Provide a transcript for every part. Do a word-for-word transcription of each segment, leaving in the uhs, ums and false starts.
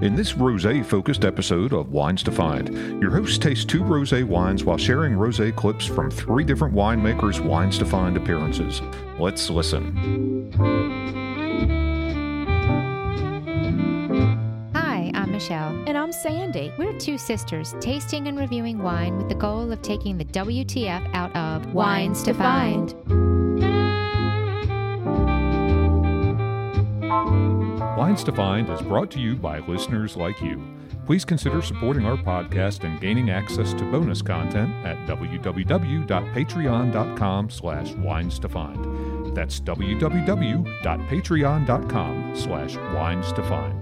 In this rosé-focused episode of Wines to Find, your host tastes two rosé wines while sharing rosé clips from three different winemakers' Wines to Find appearances. Let's listen. Hi, I'm Michelle. And I'm Sandy. We're two sisters tasting and reviewing wine with the goal of taking the W T F out of Wines to Find. Wines to Find is brought to you by listeners like you. Please consider supporting our podcast and gaining access to bonus content at www.patreon.com slash wines to find. That's www.patreon.com slash wines to find.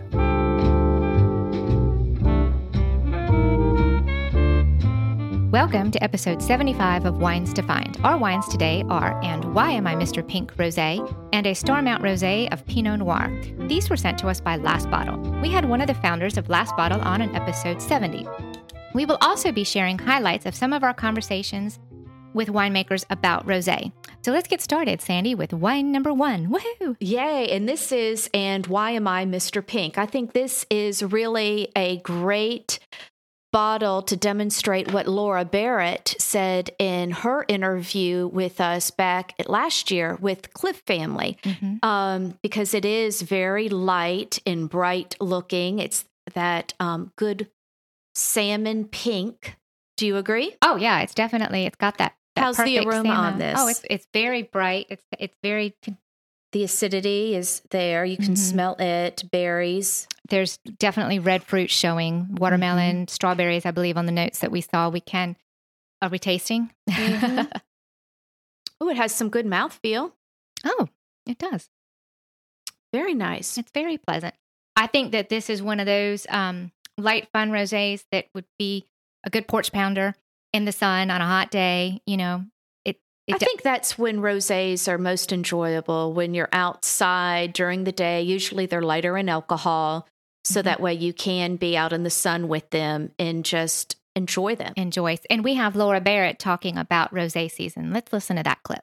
Welcome to episode seventy-five of Wines to Find. Our wines today are And Why Am I Mister Pink Rosé and a Starmount Rosé of Pinot Noir. These were sent to us by Last Bottle. We had one of the founders of Last Bottle on in episode seventy. We will also be sharing highlights of some of our conversations with winemakers about rosé. So let's get started, Sandy, with wine number one. Woohoo! Yay! And this is And Why Am I Mister Pink? I think this is really a great bottle to demonstrate what Laura Barrett said in her interview with us back at last year with Cliff Family, mm-hmm. um, because it is very light and bright looking. It's that um, good salmon pink. Do you agree? Oh yeah, it's definitely it's got that. that How's the aroma salmon. on this? Oh, it's it's very bright. It's it's very. The acidity is there. You can mm-hmm. smell it. Berries. There's definitely red fruit showing. Watermelon, mm-hmm. strawberries, I believe, on the notes that we saw. We can. Are we tasting? Mm-hmm. Oh, it has some good mouthfeel. Oh, it does. Very nice. It's very pleasant. I think that this is one of those um, light, fun rosés that would be a good porch pounder in the sun on a hot day. You know. I think that's when rosés are most enjoyable, when you're outside during the day. Usually they're lighter in alcohol, so mm-hmm. that way you can be out in the sun with them and just enjoy them. Enjoy. And we have Laura Barrett talking about rosé season. Let's listen to that clip.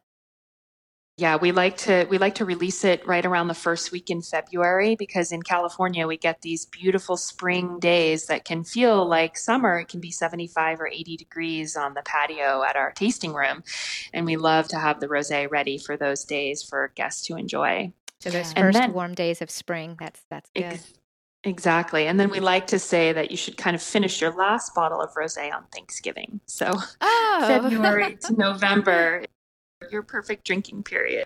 Yeah, we like to we like to release it right around the first week in February because in California we get these beautiful spring days that can feel like summer. It can be seventy-five or eighty degrees on the patio at our tasting room, and we love to have the rosé ready for those days for guests to enjoy. So those first then, warm days of spring, that's that's good. Ex- Exactly. And then we like to say that you should kind of finish your last bottle of rosé on Thanksgiving. So oh. February to November, your perfect drinking period.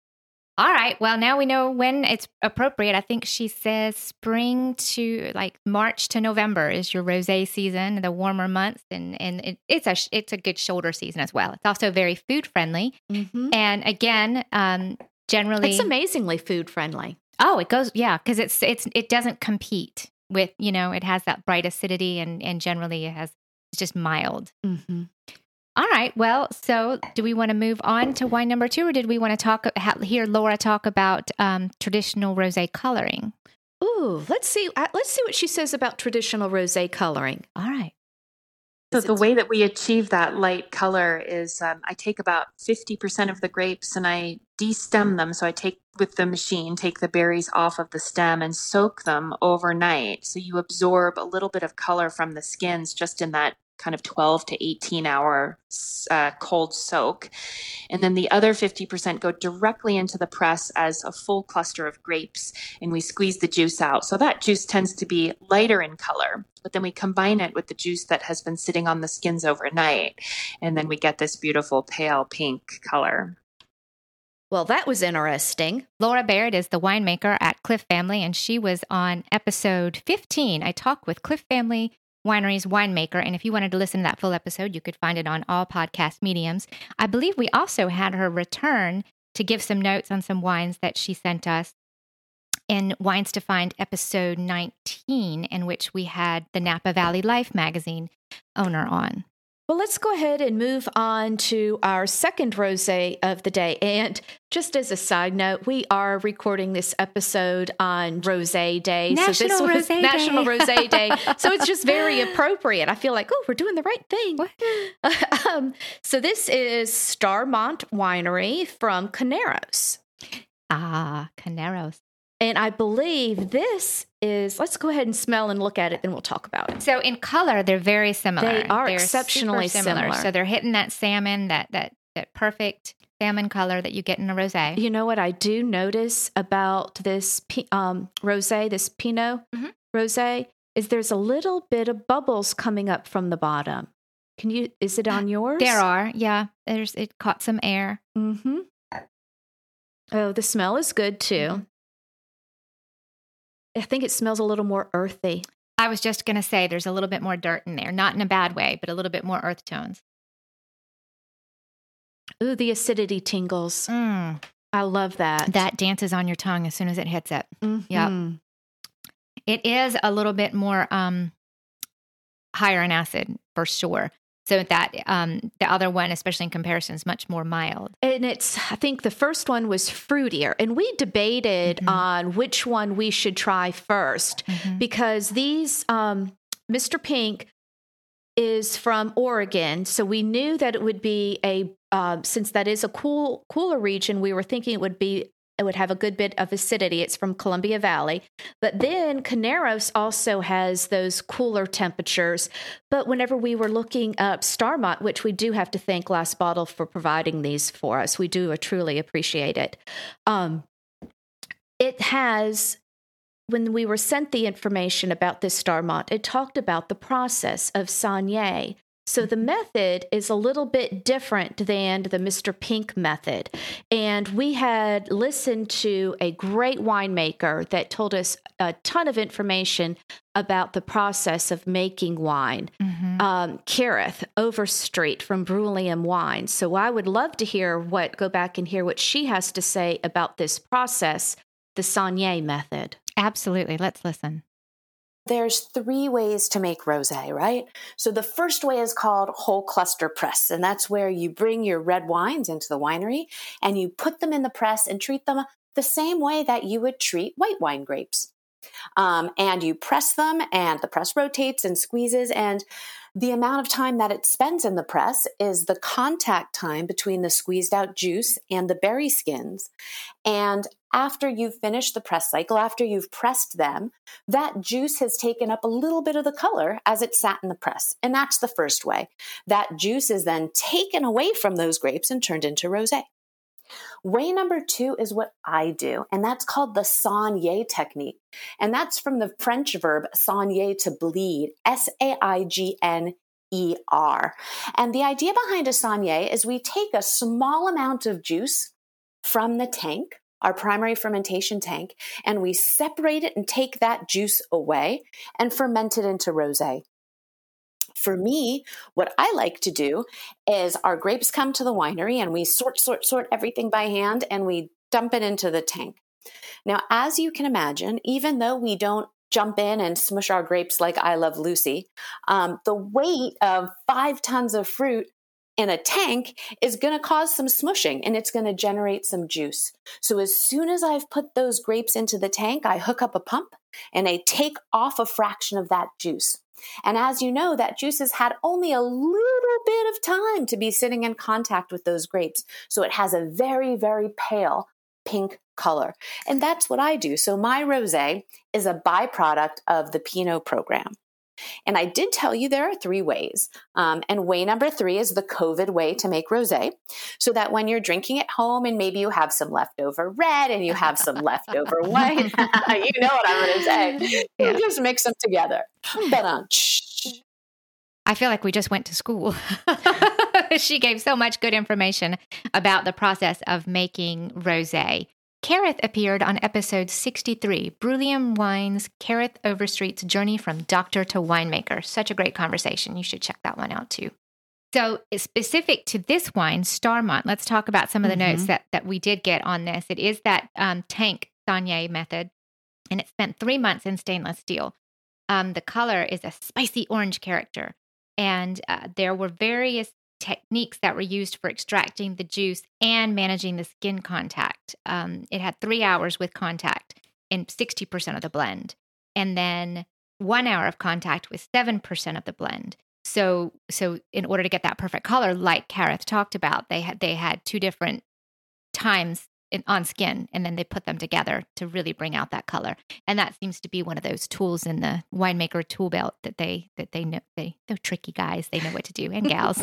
All right. Well, now we know when it's appropriate. I think she says spring to like March to November is your rosé season, the warmer months, and and it, it's a it's a good shoulder season as well. It's also very food friendly, mm-hmm. and again, um, generally, it's amazingly food friendly. Oh, it goes yeah, because it's it's it doesn't compete with you know it has that bright acidity and and generally it has it's just mild. Mm-hmm. All right. Well, so do we want to move on to wine number two, or did we want to talk ha- hear Laura talk about um, traditional rosé coloring? Ooh, let's see. Uh, let's see what she says about traditional rosé coloring. All right. So the way that we achieve that light color is um, I take about fifty percent of the grapes and I de-stem them. So I take with the machine, take the berries off of the stem and soak them overnight. So you absorb a little bit of color from the skins just in that kind of twelve to eighteen hour uh, cold soak. And then the other fifty percent go directly into the press as a full cluster of grapes and we squeeze the juice out. So that juice tends to be lighter in color, but then we combine it with the juice that has been sitting on the skins overnight. And then we get this beautiful pale pink color. Well, that was interesting. Laura Barrett is the winemaker at Cliff Family, and she was on episode fifteen. I talked with Cliff Family Winery's winemaker, and if you wanted to listen to that full episode, you could find it on all podcast mediums. I believe we also had her return to give some notes on some wines that she sent us in Wines to Find episode nineteen, in which we had the Napa Valley Life magazine owner on. Well, let's go ahead and move on to our second rosé of the day. And just as a side note, we are recording this episode on Rosé Day. National so this Rosé Day. National Rosé Day. So it's just very appropriate. I feel like, oh, we're doing the right thing. um, so this is Starmount Winery from Carneros. Ah, Carneros. And I believe this is, let's go ahead and smell and look at it, then we'll talk about it. So in color, they're very similar. They are they're exceptionally similar. similar. So they're hitting that salmon, that that that perfect salmon color that you get in a rosé. You know what I do notice about this um, rosé, this Pinot mm-hmm. rosé, is there's a little bit of bubbles coming up from the bottom. Can you, is it on yours? There are, yeah. There's, it caught some air. Mm-hmm. Oh, the smell is good too. Mm-hmm. I think it smells a little more earthy. I was just going to say there's a little bit more dirt in there, not in a bad way, but a little bit more earth tones. Ooh, the acidity tingles. Mm. I love that. That dances on your tongue as soon as it hits it. Mm-hmm. Yep. It is a little bit more um, higher in acid for sure. So that um, the other one, especially in comparison, is much more mild. And it's, I think the first one was fruitier. And we debated mm-hmm. on which one we should try first mm-hmm. because these, um, Mister Pink is from Oregon. So we knew that it would be a, uh, since that is a cool, cooler region, we were thinking it would be it would have a good bit of acidity. It's from Columbia Valley. But then Carneros also has those cooler temperatures. But whenever we were looking up Starmont, which we do have to thank Glass Bottle for providing these for us, we do truly appreciate it. Um, it has, when we were sent the information about this Starmont, it talked about the process of Saignée. So the method is a little bit different than the Mister Pink method. And we had listened to a great winemaker that told us a ton of information about the process of making wine, mm-hmm. um, Kareth Overstreet from Brouillion Wines. So I would love to hear what, go back and hear what she has to say about this process, the Saignée method. Absolutely. Let's listen. There's three ways to make rosé, right? So the first way is called whole cluster press, and that's where you bring your red wines into the winery and you put them in the press and treat them the same way that you would treat white wine grapes. Um, and you press them and the press rotates and squeezes, and the amount of time that it spends in the press is the contact time between the squeezed out juice and the berry skins. And after you've finished the press cycle, after you've pressed them, that juice has taken up a little bit of the color as it sat in the press. And that's the first way. That juice is then taken away from those grapes and turned into rosé. Way number two is what I do, and that's called the Saignée technique. And that's from the French verb saigner, to bleed, S A I G N E R. And the idea behind a Saignée is we take a small amount of juice from the tank, our primary fermentation tank, and we separate it and take that juice away and ferment it into rosé. For me, what I like to do is our grapes come to the winery and we sort, sort, sort everything by hand and we dump it into the tank. Now, as you can imagine, even though we don't jump in and smush our grapes like I Love Lucy, um, the weight of five tons of fruit in a tank is going to cause some smushing and it's going to generate some juice. So as soon as I've put those grapes into the tank, I hook up a pump and I take off a fraction of that juice. And as you know, that juice has had only a little bit of time to be sitting in contact with those grapes. So it has a very, very pale pink color. And that's what I do. So my rosé is a byproduct of the Pinot program. And I did tell you there are three ways. Um, and way number three is the COVID way to make rosé. So that when you're drinking at home and maybe you have some leftover red and you have some leftover white, you know what I'm going to say. Yeah. You just mix them together. But, I feel like we just went to school. She gave so much good information about the process of making rosé. Kareth appeared on episode sixty-three, Brouillion Wines, Kareth Overstreet's Journey from Doctor to Winemaker. Such a great conversation. You should check that one out too. So specific to this wine, Starmont, let's talk about some of the mm-hmm. notes that, that we did get on this. It is that um, tank Saignée method, and it spent three months in stainless steel. Um, the color is a spicy orange character, and uh, there were various techniques that were used for extracting the juice and managing the skin contact. Um, it had three hours with contact in sixty percent of the blend, and then one hour of contact with seven percent of the blend. So, so in order to get that perfect color, like Kareth talked about, they had they had two different times in, on skin, and then they put them together to really bring out that color. And that seems to be one of those tools in the winemaker tool belt that they that they know. They they're tricky guys. They know what to do, and gals.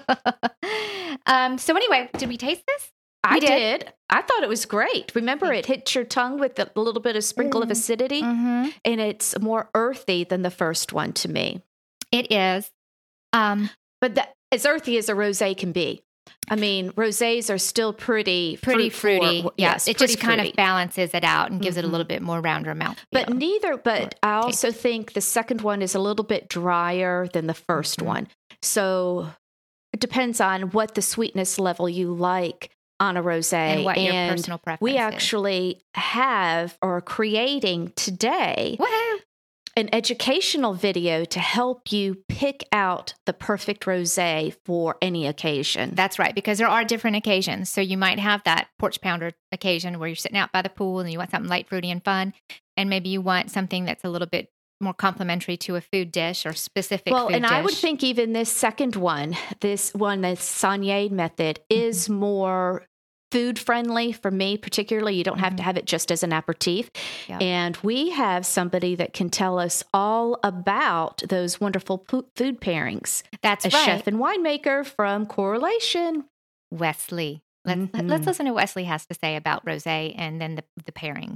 um. So anyway, did we taste this? I did. did. I thought it was great. Remember, it hits your tongue with a little bit of sprinkle mm. of acidity, mm-hmm. and it's more earthy than the first one to me. It is. Um, but that, as earthy as a rosé can be. I mean, rosés are still pretty pretty fruit fruity. For, yeah, yes, it just kind fruity. of balances it out and gives mm-hmm. it a little bit more rounder mouth. But neither. But I also taste. think the second one is a little bit drier than the first mm-hmm. one. So it depends on what the sweetness level you like on a rosé and what and your personal preference we is. actually have or are creating today Woo-hoo. an educational video to help you pick out the perfect rosé for any occasion. That's right, because there are different occasions. So you might have that porch pounder occasion where you're sitting out by the pool and you want something light, fruity, and fun, and maybe you want something that's a little bit more complementary to a food dish or specific well, food and dish. I would think even this second one, this one, the Saignée method, is mm-hmm. more food friendly for me, particularly. You don't have mm-hmm. to have it just as an aperitif. Yep. And we have somebody that can tell us all about those wonderful po- food pairings. That's a right. chef and winemaker from Correlation. Wesley. Let's, mm-hmm. let's listen to what Wesley has to say about rosé and then the, the pairings.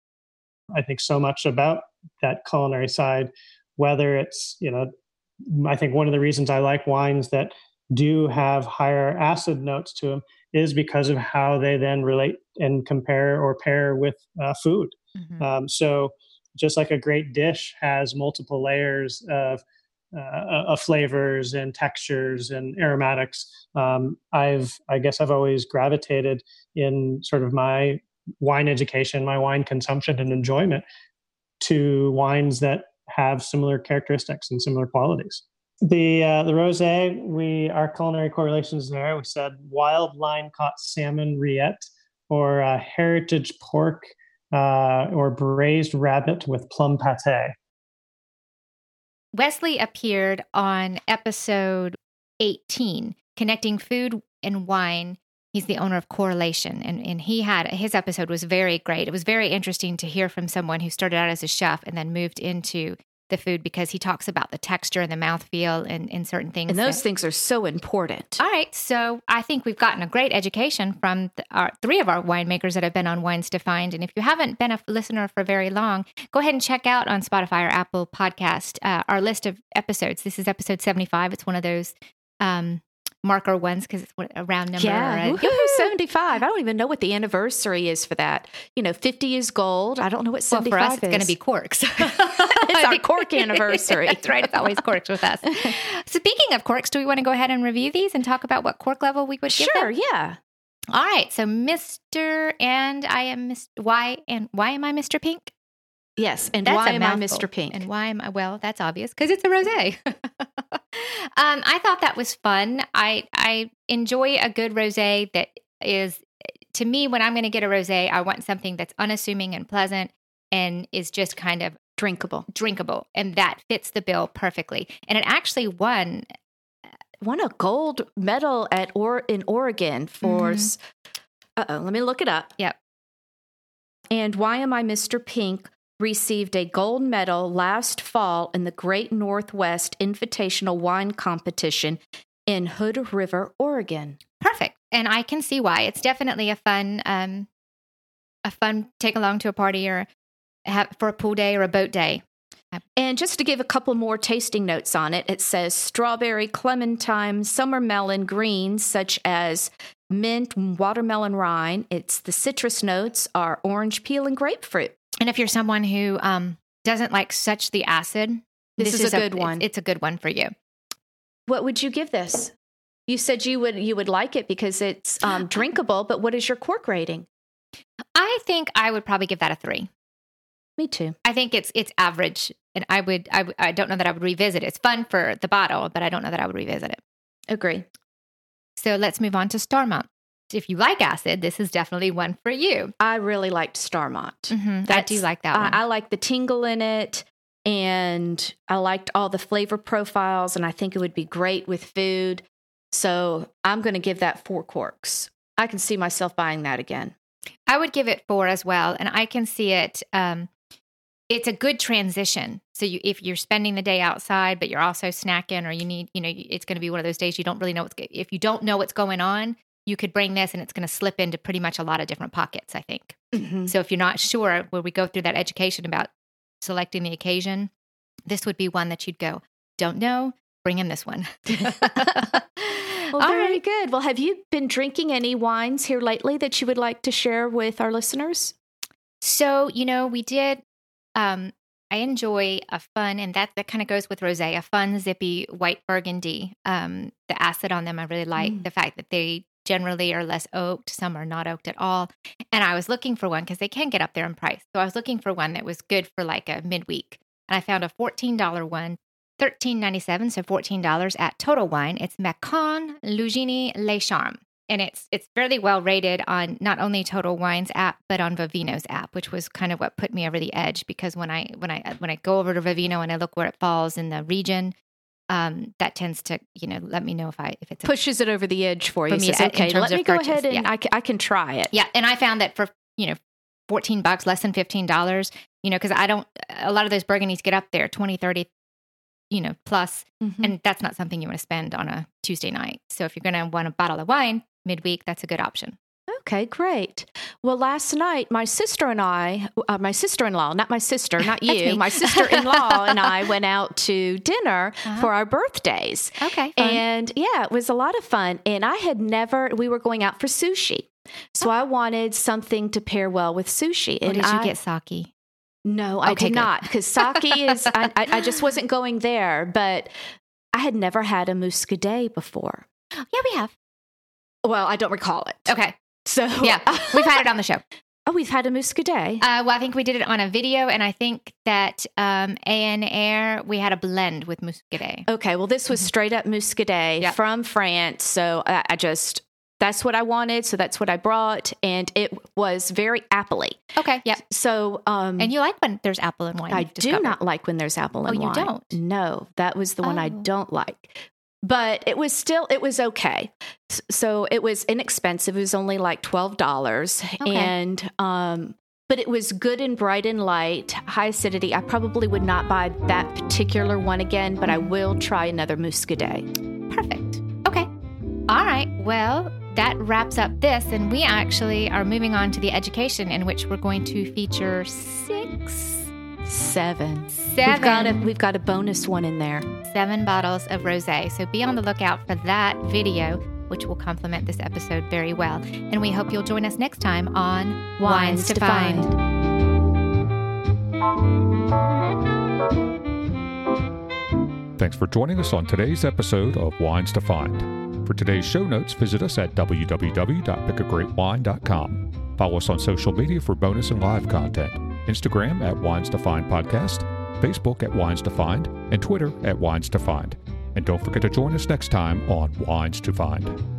I think so much about that culinary side, whether it's, you know, I think one of the reasons I like wines that do have higher acid notes to them is because of how they then relate and compare or pair with uh, food. Mm-hmm. Um, so just like a great dish has multiple layers of, uh, of flavors and textures and aromatics, um, I've, I guess I've always gravitated in sort of my wine education, my wine consumption and enjoyment to wines that have similar characteristics and similar qualities. The uh, the rosé, we our culinary correlations there. We said wild line caught salmon rillette, or uh, heritage pork, uh, or braised rabbit with plum pâté. Wesley appeared on episode eighteen, Connecting Food and Wine. He's the owner of Correlation, and, and he had his episode was very great. It was very interesting to hear from someone who started out as a chef and then moved into the food, because he talks about the texture and the mouthfeel and, and certain things. And those that, things are so important. All right. So I think we've gotten a great education from the, our three of our winemakers that have been on Wines Defined. And if you haven't been a listener for very long, go ahead and check out on Spotify or Apple Podcast uh, our list of episodes. This is episode seventy-five. It's one of those um, marker ones because it's a round number. Yeah, uh, seventy-five. I don't even know what the anniversary is for that. You know, fifty is gold. I don't know what seventy-five well, for us, is. It's going to be corks. It's our cork anniversary. That's right. It's always corks with us. Speaking of corks, do we want to go ahead and review these and talk about what cork level we would give Sure, them? yeah. All right. So Mister and I am Mister Why and why am I Mister Pink? Yes, and that's why am mouthful. I Mister Pink? And why am I? Well, that's obvious because it's a rosé. um, I thought that was fun. I I enjoy a good rosé that is, to me, when I'm going to get a rosé, I want something that's unassuming and pleasant and is just kind of drinkable, drinkable, and that fits the bill perfectly. And it actually won won a gold medal at or in Oregon for. Mm-hmm. Uh oh, let me look it up. Yep. And why am I Mister Pink? Received a gold medal last fall in the Great Northwest Invitational Wine Competition in Hood River, Oregon. Perfect. And I can see why. It's definitely a fun, um, a fun take along to a party or have for a pool day or a boat day. And just to give a couple more tasting notes on it, it says strawberry, clementine, summer melon, greens such as mint, watermelon rind. It's the citrus notes are orange peel and grapefruit. And if you're someone who um, doesn't like such the acid, this, this is, is a good a, one. It's, it's a good one for you. What would you give this? You said you would you would like it because it's um, drinkable, but what is your cork rating? I think I would probably give that a three. Me too. I think it's it's average, and I would I, I don't know that I would revisit it. It's fun for the bottle, but I don't know that I would revisit it. Agree. So let's move on to Starmont. If you like acid, this is definitely one for you. I really liked Starmont. Mm-hmm. I do like that one. I, I like the tingle in it, and I liked all the flavor profiles, and I think it would be great with food. So I'm going to give that four corks. I can see myself buying that again. I would give it four as well. And I can see it. Um, it's a good transition. So you, if you're spending the day outside, but you're also snacking, or you need, you know, it's going to be one of those days you don't really know what's, if you don't know what's going on, you could bring this and it's going to slip into pretty much a lot of different pockets, I think. Mm-hmm. So if you're not sure, where we go through that education about selecting the occasion, this would be one that you'd go, don't know, bring in this one. Well, All very right. good. Well, have you been drinking any wines here lately that you would like to share with our listeners? So, you know, we did, um, I enjoy a fun, and that, that kind of goes with rosé, a fun, zippy white Burgundy. Um, the acid on them I really like. Mm. The fact that they generally are less oaked. Some are not oaked at all. And I was looking for one because they can get up there in price. So I was looking for one that was good for like a midweek. And I found a fourteen dollars one, thirteen ninety-seven, so fourteen dollars at Total Wine. It's Macon Lugini Les Charmes. And it's it's fairly well rated on not only Total Wine's app, but on Vivino's app, which was kind of what put me over the edge, because when I when I when I go over to Vivino and I look where it falls in the region, um, that tends to, you know, let me know if I if it's a, Pushes it over the edge for you. For me, Says, in okay, terms let of me go purchase, ahead and yeah. I, can, I can try it. yeah. And I found that for, you know, fourteen bucks, less than fifteen dollars, you know, because I don't, a lot of those Burgundies get up there twenty, thirty, you know, plus, Mhm. and that's not something you want to spend on a Tuesday night. So if you're going to want a bottle of wine midweek, that's a good option. Okay, great. Well, last night, my sister and I, uh, my sister-in-law, not my sister, not That's you, me. my sister-in-law and I went out to dinner Uh-huh. for our birthdays. Okay. Fun. And yeah, it was a lot of fun. And I had never, we were going out for sushi. So I wanted something to pair well with sushi. Or And did you I, get sake? No, I Okay, did good. not. Because sake is, I, I, I just wasn't going there. But I had never had a muscadet before. Yeah, we have. Well, I don't recall it. Okay. So Yeah, we've had it on the show. Oh, we've had a muscadet. Uh, well, I think we did it on a video, and I think that um, A N Air, we had a blend with Muscadet. Okay, well, this was Mhm. straight up muscadet Yep. from France. So I, I just, that's what I wanted. So that's what I brought. And it was very appley. Okay, yep. So, um, And you like when there's apple and wine? I you've do discovered. not like when there's apple Oh, in you wine. don't? No, that was the one I Oh. don't like. But it was still, it was okay. S- So it was inexpensive. It was only like twelve dollars. Okay. And, um, but it was good and bright and light, high acidity. I probably would not buy that particular one again, but I will try another muscadet. Perfect. Okay. All right. Well, that wraps up this, and we actually are moving on to the education, in which we're going to feature six, Seven. seven, We've got a we've got a bonus one in there. seven bottles of rosé. So be on the lookout for that video, which will complement this episode very well. And we hope you'll join us next time on Wines, to, Find. Thanks for joining us on today's episode of Wines to Find. For today's show notes, visit us at w w w dot pick a great wine dot com. Follow us on social media for bonus and live content. Instagram at Wines to Find Podcast, Facebook at Wines to Find, and Twitter at Wines to Find. And don't forget to join us next time on Wines to Find.